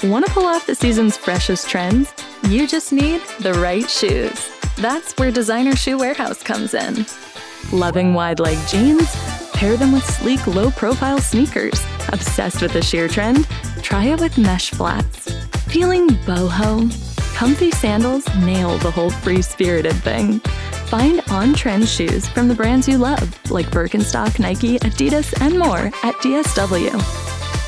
Want to pull off the season's freshest trends? You just need the right shoes. That's where Designer Shoe Warehouse comes in. Loving wide-leg jeans? Pair them with sleek, low-profile sneakers. Obsessed with the sheer trend? Try it with mesh flats. Feeling boho? Comfy sandals nail the whole free-spirited thing. Find on-trend shoes from the brands you love, like Birkenstock, Nike, Adidas, and more at DSW.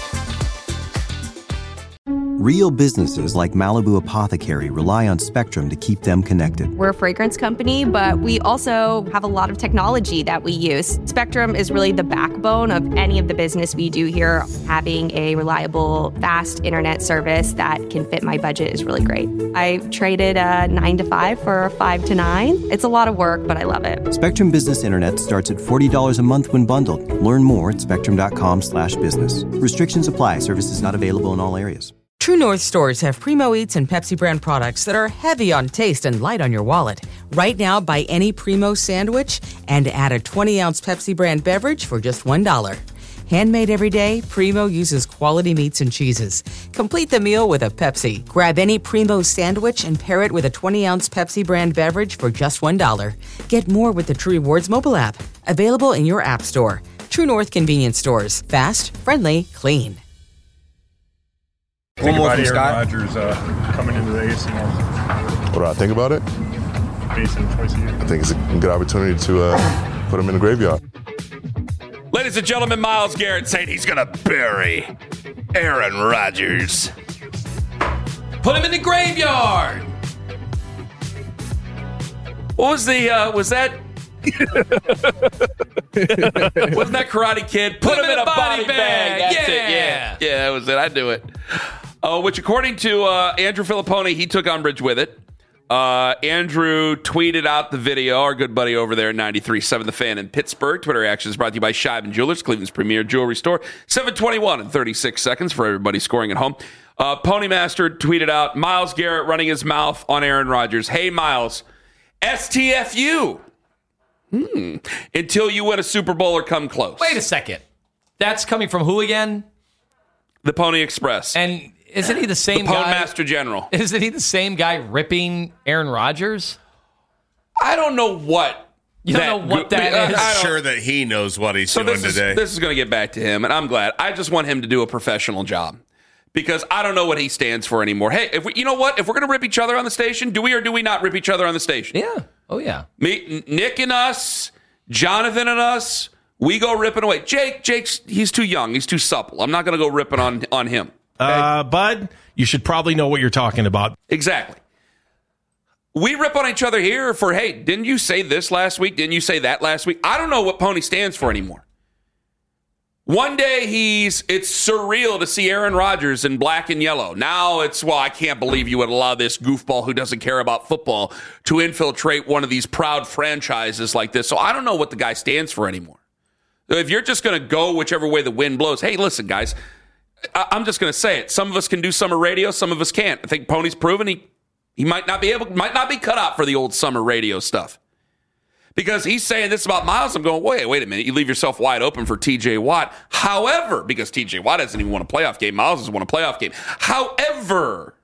Real businesses like Malibu Apothecary rely on Spectrum to keep them connected. We're a fragrance company, but we also have a lot of technology that we use. Spectrum is really the backbone of any of the business we do here. Having a reliable, fast internet service that can fit my budget is really great. I traded a 9 to 5 for a 5 to 9. It's a lot of work, but I love it. Spectrum Business Internet starts at $40 a month when bundled. Learn more at spectrum.com/business. Restrictions apply. Services not available in all areas. True North stores have Primo Eats and Pepsi brand products that are heavy on taste and light on your wallet. Right now, buy any Primo sandwich and add a 20-ounce Pepsi brand beverage for just $1. Handmade every day, Primo uses quality meats and cheeses. Complete the meal with a Pepsi. Grab any Primo sandwich and pair it with a 20-ounce Pepsi brand beverage for just $1. Get more with the True Rewards mobile app. Available in your app store. True North convenience stores. Fast, friendly, clean. Think about Aaron Rodgers coming into the AFC North. What do I think about it? Facing twice a year. I think it's a good opportunity to put him in the graveyard. Ladies and gentlemen, Myles Garrett saying he's going to bury Aaron Rodgers. Put him in the graveyard. What was was that? Wasn't that Karate Kid? Put him in a body bag. That's it. Yeah, that was it. I knew it. Which, according to Andrew Filipponi, he took umbrage with it. Andrew tweeted out the video. Our good buddy over there at 93.7 The Fan in Pittsburgh. Twitter reaction is brought to you by Scheiben Jewelers, Cleveland's premier jewelry store. 7:21 and 36 seconds for everybody scoring at home. Ponymaster tweeted out, Myles Garrett running his mouth on Aaron Rodgers. Hey, Myles, STFU. Until you win a Super Bowl or come close. Wait a second. That's coming from who again? The Pony Express. And isn't he the same guy? The Postmaster General. Isn't he the same guy ripping Aaron Rodgers? I don't know what. You don't know what that is? I'm sure that he knows what he's doing today. This is going to get back to him, and I'm glad. I just want him to do a professional job because I don't know what he stands for anymore. Hey, you know what? If we're going to rip each other on the station, do we or do we not rip each other on the station? Yeah. Oh, yeah. Nick and us, Jonathan and us, we go ripping away. Jake's he's too young. He's too supple. I'm not going to go ripping on him. Okay? Bud, you should probably know what you're talking about. Exactly. We rip on each other here for, hey, didn't you say this last week? Didn't you say that last week? I don't know what Pony stands for anymore. One day it's surreal to see Aaron Rodgers in black and yellow. Now it's, I can't believe you would allow this goofball who doesn't care about football to infiltrate one of these proud franchises like this. So I don't know what the guy stands for anymore. If you're just going to go whichever way the wind blows, hey, listen, guys, I'm just going to say it. Some of us can do summer radio, some of us can't. I think Pony's proven he might not be cut out for the old summer radio stuff. Because he's saying this about Myles, I'm going, wait a minute. You leave yourself wide open for T.J. Watt. However, because T.J. Watt hasn't even won a playoff game, Myles has won a playoff game. However,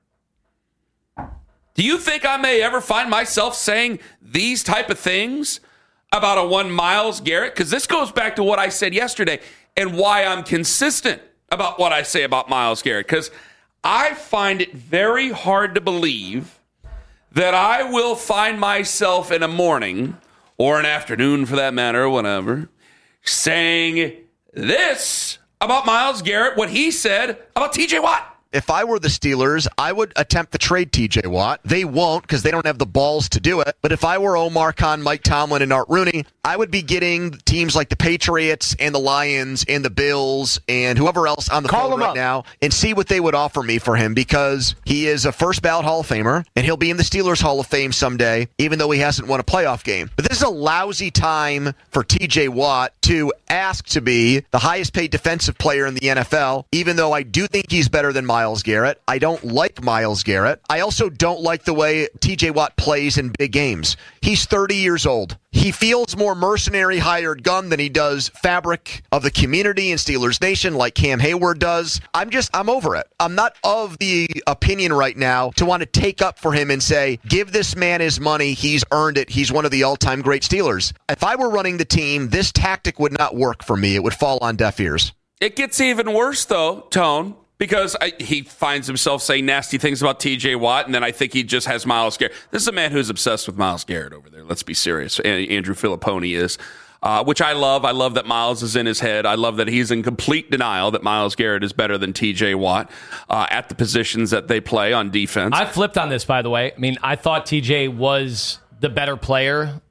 do you think I may ever find myself saying these type of things about a one Myles Garrett? Because this goes back to what I said yesterday and why I'm consistent about what I say about Myles Garrett. Because I find it very hard to believe that I will find myself in a morning or an afternoon for that matter, whatever, saying this about Myles Garrett, what he said about T.J. Watt. If I were the Steelers, I would attempt to trade T.J. Watt. They won't because they don't have the balls to do it. But if I were Omar Khan, Mike Tomlin, and Art Rooney, I would be getting teams like the Patriots and the Lions and the Bills and whoever else on the phone right now and see what they would offer me for him because he is a first ballot Hall of Famer and he'll be in the Steelers Hall of Fame someday, even though he hasn't won a playoff game. But this is a lousy time for T.J. Watt to ask to be the highest paid defensive player in the NFL, even though I do think he's better than Myles Garrett. I don't like Myles Garrett. I also don't like the way T.J. Watt plays in big games. He's 30 years old. He feels more mercenary hired gun than he does fabric of the community in Steelers Nation like Cam Hayward does. I'm over it. I'm not of the opinion right now to want to take up for him and say, give this man his money. He's earned it. He's one of the all-time great Steelers. If I were running the team, this tactic would not work for me. It would fall on deaf ears. It gets even worse, though, Tone, because he finds himself saying nasty things about T.J. Watt, and then I think he just has Myles Garrett. This is a man who's obsessed with Myles Garrett over there. Let's be serious. Andrew Filipponi is, which I love. I love that Myles is in his head. I love that he's in complete denial that Myles Garrett is better than T.J. Watt at the positions that they play on defense. I flipped on this, by the way. I mean, I thought T.J. was the better player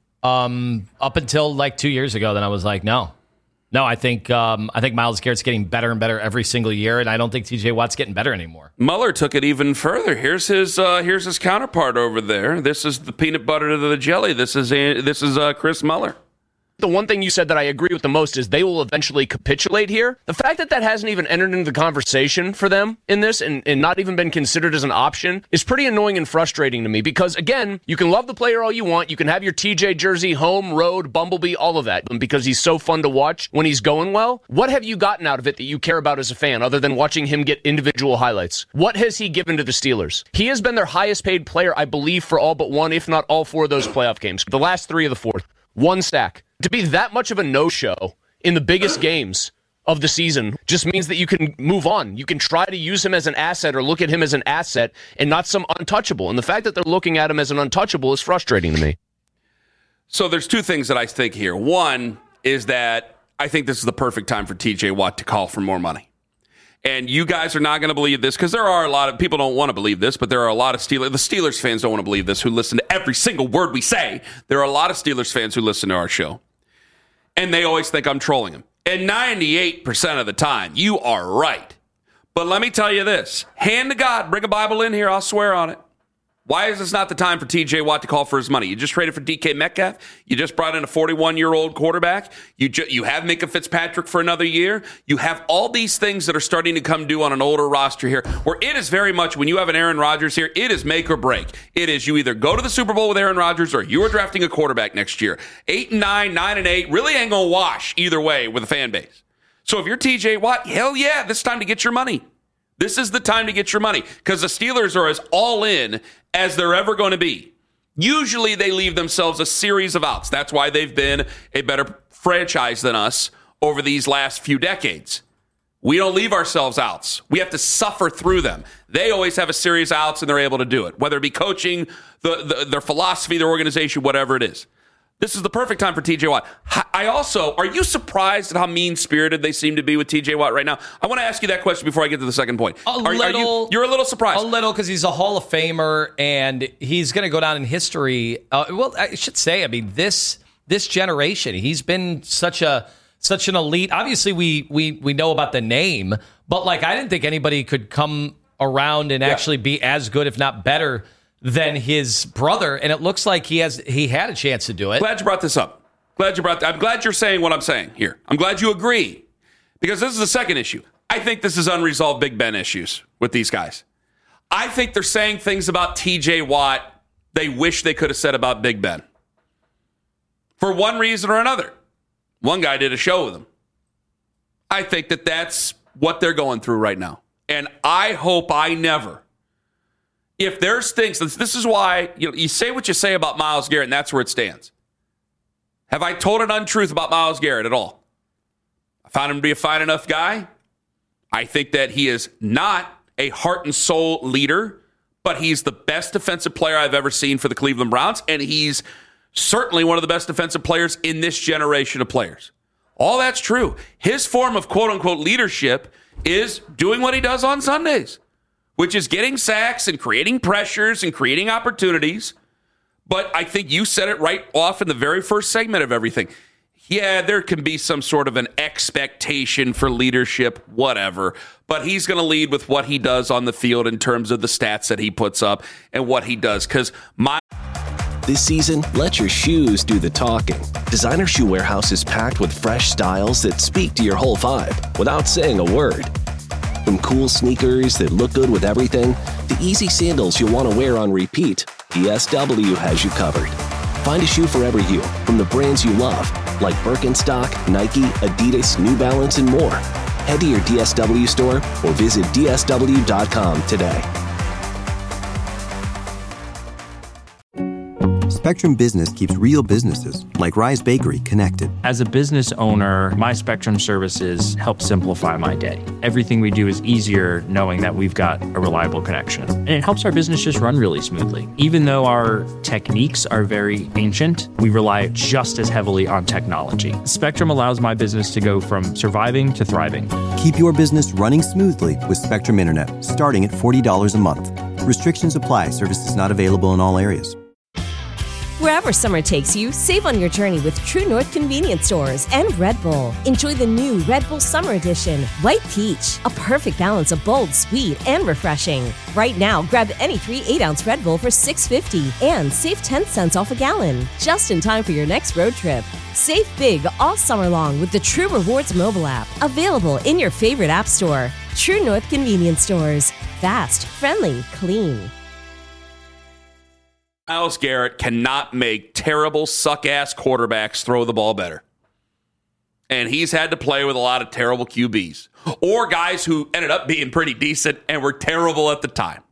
up until like 2 years ago. Then I was like, no, I think Myles Garrett's getting better and better every single year, and I don't think T.J. Watt's getting better anymore. Mueller took it even further. Here's his counterpart over there. This is the peanut butter to the jelly. This is Chris Mueller. The one thing you said that I agree with the most is they will eventually capitulate here. The fact that that hasn't even entered into the conversation for them in this and not even been considered as an option is pretty annoying and frustrating to me because, again, you can love the player all you want. You can have your TJ jersey, home, road, Bumblebee, all of that because he's so fun to watch when he's going well. What have you gotten out of it that you care about as a fan other than watching him get individual highlights? What has he given to the Steelers? He has been their highest paid player, I believe, for all but one, if not all four of those playoff games. The last three of the fourth. One sack. To be that much of a no-show in the biggest games of the season just means that you can move on. You can try to use him as an asset or look at him as an asset and not some untouchable. And the fact that they're looking at him as an untouchable is frustrating to me. So there's two things that I think here. One is that I think this is the perfect time for T.J. Watt to call for more money. And you guys are not going to believe this because there are a lot of people don't want to believe this, but there are a lot of the Steelers fans don't want to believe this who listen to every single word we say. There are a lot of Steelers fans who listen to our show, and they always think I'm trolling them. And 98% of the time, you are right. But let me tell you this. Hand to God, bring a Bible in here, I'll swear on it. Why is this not the time for T.J. Watt to call for his money? You just traded for DK Metcalf. You just brought in a 41-year-old quarterback. You have Minka Fitzpatrick for another year. You have all these things that are starting to come due on an older roster here, where it is very much, when you have an Aaron Rodgers here, it is make or break. It is you either go to the Super Bowl with Aaron Rodgers or you are drafting a quarterback next year. 8-9, 9-8, really ain't going to wash either way with a fan base. So if you're T.J. Watt, hell yeah, this is time to get your money. This is the time to get your money because the Steelers are as all in as they're ever going to be. Usually they leave themselves a series of outs. That's why they've been a better franchise than us over these last few decades. We don't leave ourselves outs. We have to suffer through them. They always have a series of outs and they're able to do it, whether it be coaching, their philosophy, their organization, whatever it is. This is the perfect time for T.J. Watt. Are you surprised at how mean-spirited they seem to be with T.J. Watt right now? I want to ask you that question before I get to the second point. You're a little surprised. A little, because he's a Hall of Famer, and he's going to go down in history. Well, I should say, I mean, this generation, he's been such an elite. Obviously, we know about the name, but like I didn't think anybody could come around and actually be as good, if not better, than his brother, and it looks like he had a chance to do it. Glad you brought this up. I'm glad you're saying what I'm saying here. I'm glad you agree, because this is the second issue. I think this is unresolved Big Ben issues with these guys. I think they're saying things about T.J. Watt they wish they could have said about Big Ben. For one reason or another. One guy did a show with him. I think that's what they're going through right now. And I hope I never... If there's things, this is why you say what you say about Myles Garrett, and that's where it stands. Have I told an untruth about Myles Garrett at all? I found him to be a fine enough guy. I think that he is not a heart and soul leader, but he's the best defensive player I've ever seen for the Cleveland Browns, and he's certainly one of the best defensive players in this generation of players. All that's true. His form of quote-unquote leadership is doing what he does on Sundays, which is getting sacks and creating pressures and creating opportunities. But I think you said it right off in the very first segment of everything. Yeah, there can be some sort of an expectation for leadership, whatever. But he's going to lead with what he does on the field in terms of the stats that he puts up and what he does. This season, let your shoes do the talking. Designer Shoe Warehouse is packed with fresh styles that speak to your whole vibe without saying a word. From cool sneakers that look good with everything, to easy sandals you'll want to wear on repeat, DSW has you covered. Find a shoe for every you from the brands you love, like Birkenstock, Nike, Adidas, New Balance, and more. Head to your DSW store or visit dsw.com today. Spectrum Business keeps real businesses, like Rise Bakery, connected. As a business owner, my Spectrum services help simplify my day. Everything we do is easier knowing that we've got a reliable connection. And it helps our business just run really smoothly. Even though our techniques are very ancient, we rely just as heavily on technology. Spectrum allows my business to go from surviving to thriving. Keep your business running smoothly with Spectrum Internet, starting at $40 a month. Restrictions apply. Services not available in all areas. Wherever summer takes you, save on your journey with True North Convenience Stores and Red Bull. Enjoy the new Red Bull Summer Edition, White Peach, a perfect balance of bold, sweet, and refreshing. Right now, grab any 3 8-ounce Red Bull for $6.50 and save 10 cents off a gallon, just in time for your next road trip. Save big all summer long with the True Rewards mobile app, available in your favorite app store. True North Convenience Stores. Fast, friendly, clean. Myles Garrett cannot make terrible, suck-ass quarterbacks throw the ball better. And he's had to play with a lot of terrible QBs. Or guys who ended up being pretty decent and were terrible at the time.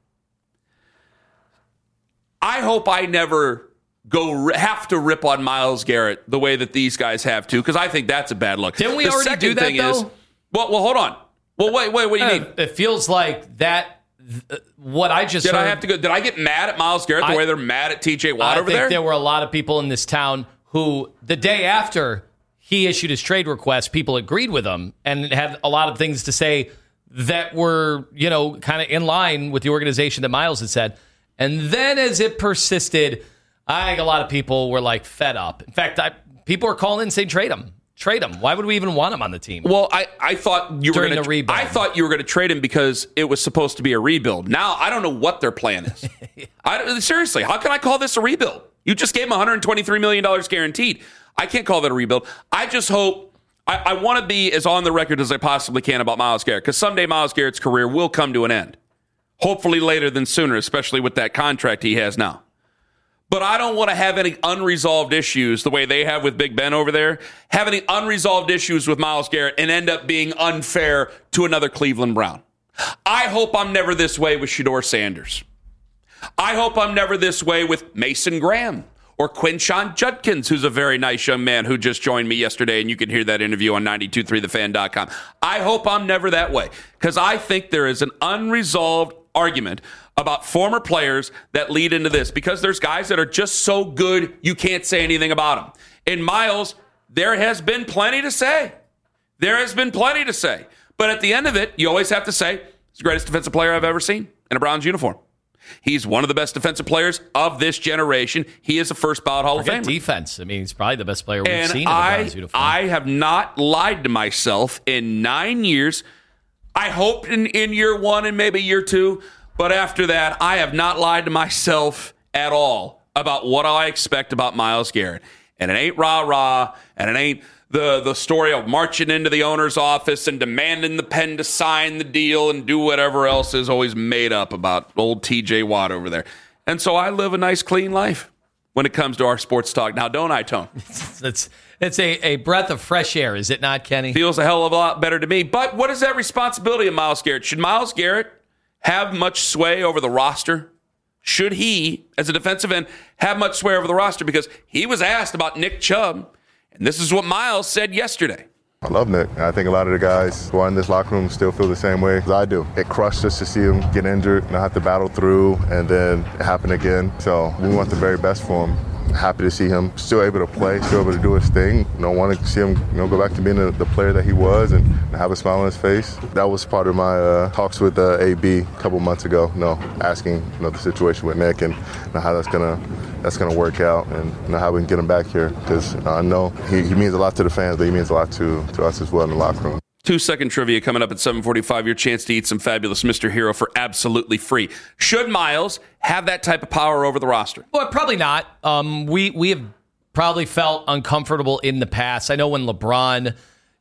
I hope I never have to rip on Myles Garrett the way that these guys have to, because I think that's a bad look. Didn't we already do that, though? Well, hold on. Well, wait, what do you mean? It feels like that... What I just heard, I have to go? Did I get mad at Myles Garrett the way they're mad at TJ Watt over there? I think there were a lot of people in this town who, the day after he issued his trade request, people agreed with him and had a lot of things to say that were, kind of in line with the organization that Myles had said. And then as it persisted, I think a lot of people were like fed up. In fact, people were calling in saying trade him. Trade him. Why would we even want him on the team? Well, I thought you were going to rebuild. I thought you were going to trade him because it was supposed to be a rebuild. Now I don't know what their plan is. Seriously, how can I call this a rebuild? You just gave him $123 million guaranteed. I can't call that a rebuild. I just hope I want to be as on the record as I possibly can about Myles Garrett, because someday Myles Garrett's career will come to an end. Hopefully later than sooner, especially with that contract he has now. But I don't want to have any unresolved issues the way they have with Big Ben over there, have any unresolved issues with Myles Garrett and end up being unfair to another Cleveland Brown. I hope I'm never this way with Shedeur Sanders. I hope I'm never this way with Mason Graham or Quinshon Judkins, who's a very nice young man who just joined me yesterday, and you can hear that interview on 923thefan.com. I hope I'm never that way, because I think there is an unresolved argument about former players that lead into this, because there's guys that are just so good you can't say anything about them. In Myles, there has been plenty to say. There has been plenty to say. But at the end of it, you always have to say, he's the greatest defensive player I've ever seen in a Browns uniform. He's one of the best defensive players of this generation. He is a first ballot Hall of Famer. Defense. I mean, he's probably the best player we've seen in the Browns uniform. I have not lied to myself in 9 years. I hope in year one and maybe year two. But after that, I have not lied to myself at all about what I expect about Myles Garrett. And it ain't rah-rah, and it ain't the story of marching into the owner's office and demanding the pen to sign the deal and do whatever else is always made up about old TJ Watt over there. And so I live a nice, clean life when it comes to our sports talk. Now, don't I, Tone? It's a breath of fresh air, is it not, Kenny? Feels a hell of a lot better to me. But what is that responsibility of Myles Garrett? Should Myles Garrett have much sway over the roster? Should he, as a defensive end, have much sway over the roster? Because he was asked about Nick Chubb, and this is what Myles said yesterday. I love Nick. I think a lot of the guys who are in this locker room still feel the same way as I do. It crushed us to see him get injured and have to battle through, and then it happen again. So we want the very best for him. Happy to see him still able to play, still able to do his thing. Want to see him go back to being the player that he was and have a smile on his face. That was part of my talks with AB a couple months ago, asking the situation with Nick and how that's gonna work out, and how we can get him back here, because I know he means a lot to the fans, but he means a lot to us as well in the locker room. 2-second trivia coming up at 7:45. Your chance to eat some fabulous Mr. Hero for absolutely free. Should Myles have that type of power over the roster? Well, probably not. We have probably felt uncomfortable in the past. I know when LeBron,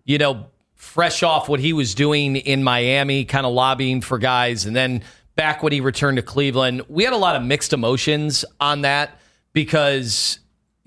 fresh off what he was doing in Miami, kind of lobbying for guys, and then back when he returned to Cleveland, we had a lot of mixed emotions on that, because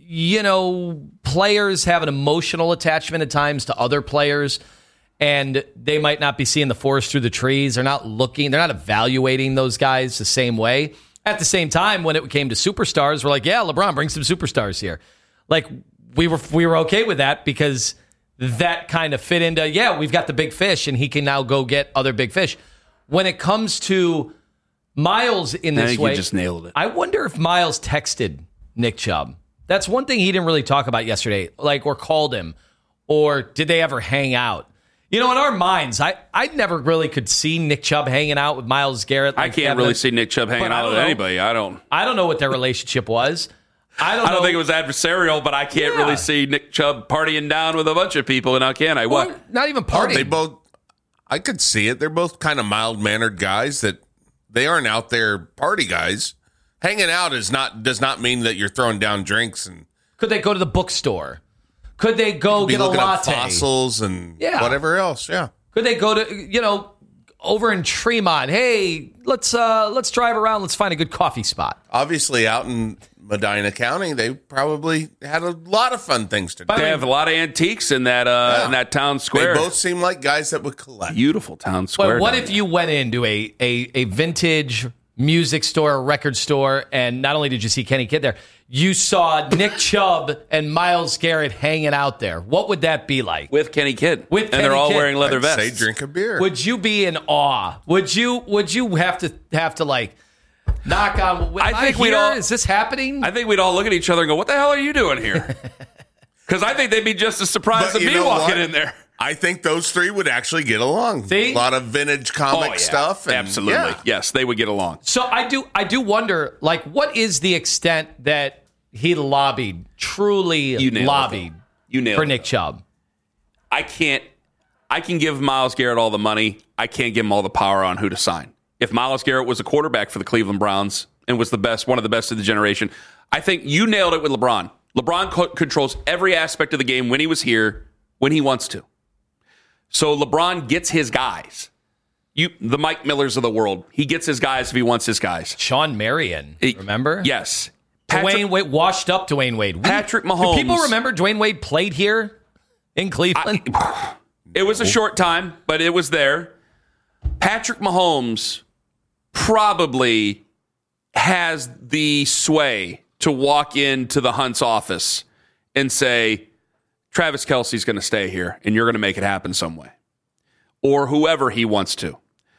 players have an emotional attachment at times to other players, and they might not be seeing the forest through the trees. They're not evaluating those guys the same way. At the same time, when it came to superstars, we're like, yeah, LeBron, bring some superstars here. Like, we were okay with that because that kind of fit into, we've got the big fish, and he can now go get other big fish. When it comes to Miles in this way, you just nailed it. I wonder if Miles texted Nick Chubb. That's one thing he didn't really talk about yesterday, or called him, or did they ever hang out? In our minds, I never really could see Nick Chubb hanging out with Myles Garrett. I can't really see Nick Chubb hanging out with anybody. I don't know what their relationship was. I don't think it was adversarial, but I can't really see Nick Chubb partying down with a bunch of people. Now can I? What? Not even partying. I could see it. They're both kind of mild-mannered guys that they aren't out there party guys. Hanging out does not mean that you're throwing down drinks. And could they go to the bookstore? Could they go get a latte? Fossils and whatever else, yeah. Could they go to, over in Tremont? Hey, let's drive around. Let's find a good coffee spot. Obviously, out in Medina County, they probably had a lot of fun things to do. They have a lot of antiques in that town square. They both seem like guys that would collect. Beautiful town square. But what if you went into a vintage music store, a record store, and not only did you see Kenny Kidd there, you saw Nick Chubb and Myles Garrett hanging out there? What would that be like? With Kenny Kidd. They're all wearing leather vests. Say drink a beer. Would you be in awe? Would you have to like knock on? Is this happening? I think we'd all look at each other and go, "What the hell are you doing here?" Because I think they'd be just as surprised as me walking in there. I think those three would actually get along. See? A lot of vintage comic stuff. And, absolutely. Yes, they would get along. So I do wonder, what is the extent that he truly lobbied for Nick Chubb? I can give Myles Garrett all the money. I can't give him all the power on who to sign. If Myles Garrett was a quarterback for the Cleveland Browns and was one of the best of the generation, I think you nailed it with LeBron. LeBron controls every aspect of the game when he was here, when he wants to. So LeBron gets his guys. The Mike Millers of the world. He gets his guys if he wants his guys. Sean Marion, remember? Yes. Dwayne Wade, washed up Dwayne Wade. Patrick Mahomes. Do people remember Dwayne Wade played here in Cleveland? It was a short time, but it was there. Patrick Mahomes probably has the sway to walk into the Hunt's office and say, Travis Kelce's going to stay here, and you're going to make it happen some way. Or whoever he wants to.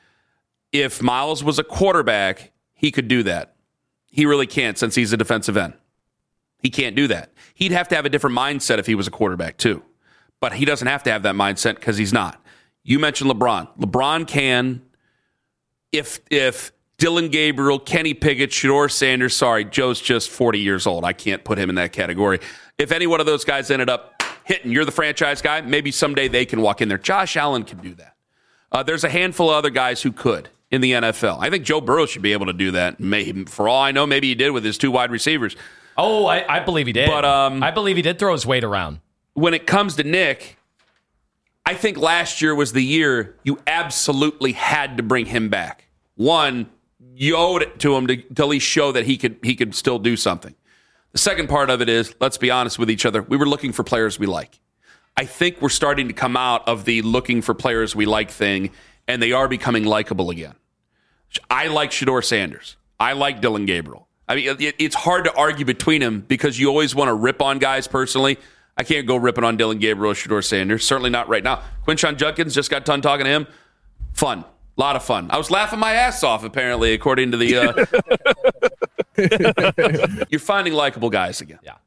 If Myles was a quarterback, he could do that. He really can't since he's a defensive end. He can't do that. He'd have to have a different mindset if he was a quarterback, too. But he doesn't have to have that mindset because he's not. You mentioned LeBron. LeBron can, if Dylan Gabriel, Kenny Pickett, Shedeur Sanders, sorry, Joe's just 40 years old. I can't put him in that category. If any one of those guys ended up hitting, you're the franchise guy, maybe someday they can walk in there. Josh Allen can do that. There's a handful of other guys who could in the NFL. I think Joe Burrow should be able to do that. Maybe, for all I know, maybe he did with his two wide receivers. Oh, I believe he did. But I believe he did throw his weight around. When it comes to Nick, I think last year was the year you absolutely had to bring him back. One, you owed it to him to at least show that he could still do something. The second part of it is, let's be honest with each other, we were looking for players we like. I think we're starting to come out of the looking for players we like thing, and they are becoming likable again. I like Shedeur Sanders. I like Dylan Gabriel. I mean, it's hard to argue between them because you always want to rip on guys personally. I can't go ripping on Dylan Gabriel or Shedeur Sanders. Certainly not right now. Quinshon Judkins, just got done talking to him. Fun. A lot of fun. I was laughing my ass off, apparently, according to the... You're finding likable guys again. Yeah.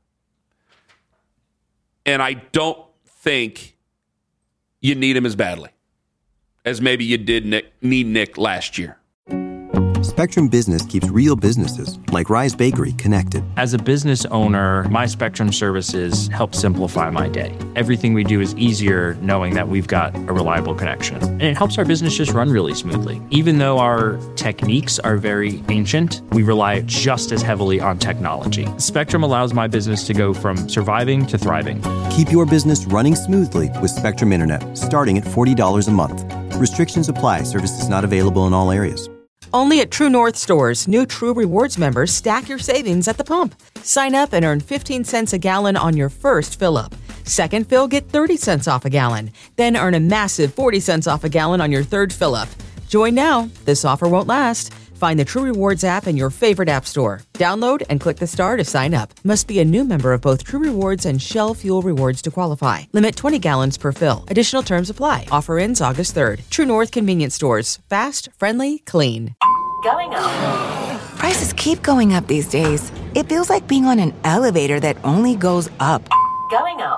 And I don't think you need him as badly as maybe you did need Nick last year. Spectrum Business keeps real businesses, like Rise Bakery, connected. As a business owner, my Spectrum services help simplify my day. Everything we do is easier knowing that we've got a reliable connection. And it helps our business just run really smoothly. Even though our techniques are very ancient, we rely just as heavily on technology. Spectrum allows my business to go from surviving to thriving. Keep your business running smoothly with Spectrum Internet, starting at $40 a month. Restrictions apply. Services not available in all areas. Only at True North stores, new True Rewards members stack your savings at the pump. Sign up and earn 15 cents a gallon on your first fill-up. Second fill, get 30 cents off a gallon. Then earn a massive 40 cents off a gallon on your third fill-up. Join now. This offer won't last. Find the True Rewards app in your favorite app store. Download and click the star to sign up. Must be a new member of both True Rewards and Shell Fuel Rewards to qualify. Limit 20 gallons per fill. Additional terms apply. Offer ends August 3rd. True North Convenience Stores. Fast, friendly, clean. Going up. Prices keep going up these days. It feels like being on an elevator that only goes up. Going up.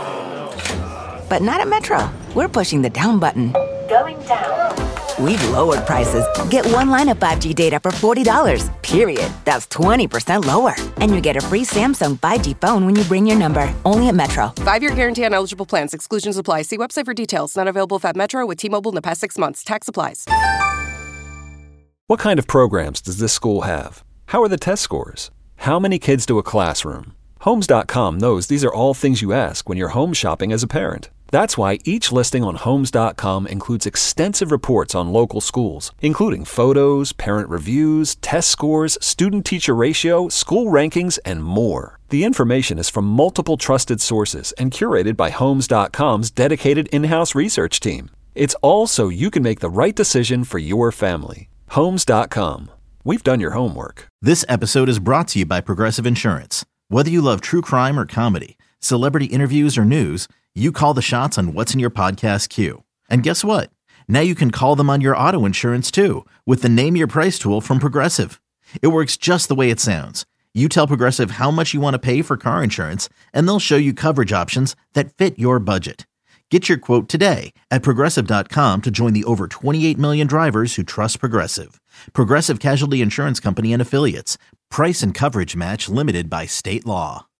But not at Metro. We're pushing the down button. Going down. We've lowered prices. Get one line of 5G data for $40, period. That's 20% lower. And you get a free Samsung 5G phone when you bring your number. Only at Metro. 5-year guarantee on eligible plans. Exclusions apply. See website for details. Not available at Metro with T-Mobile in the past 6 months. Tax applies. What kind of programs does this school have? How are the test scores? How many kids do a classroom? Homes.com knows these are all things you ask when you're home shopping as a parent. That's why each listing on Homes.com includes extensive reports on local schools, including photos, parent reviews, test scores, student-teacher ratio, school rankings, and more. The information is from multiple trusted sources and curated by Homes.com's dedicated in-house research team. It's all so you can make the right decision for your family. Homes.com. We've done your homework. This episode is brought to you by Progressive Insurance. Whether you love true crime or comedy, celebrity interviews or news, you call the shots on what's in your podcast queue. And guess what? Now you can call them on your auto insurance too with the Name Your Price tool from Progressive. It works just the way it sounds. You tell Progressive how much you want to pay for car insurance, and they'll show you coverage options that fit your budget. Get your quote today at Progressive.com to join the over 28 million drivers who trust Progressive. Progressive Casualty Insurance Company and Affiliates. Price and coverage match limited by state law.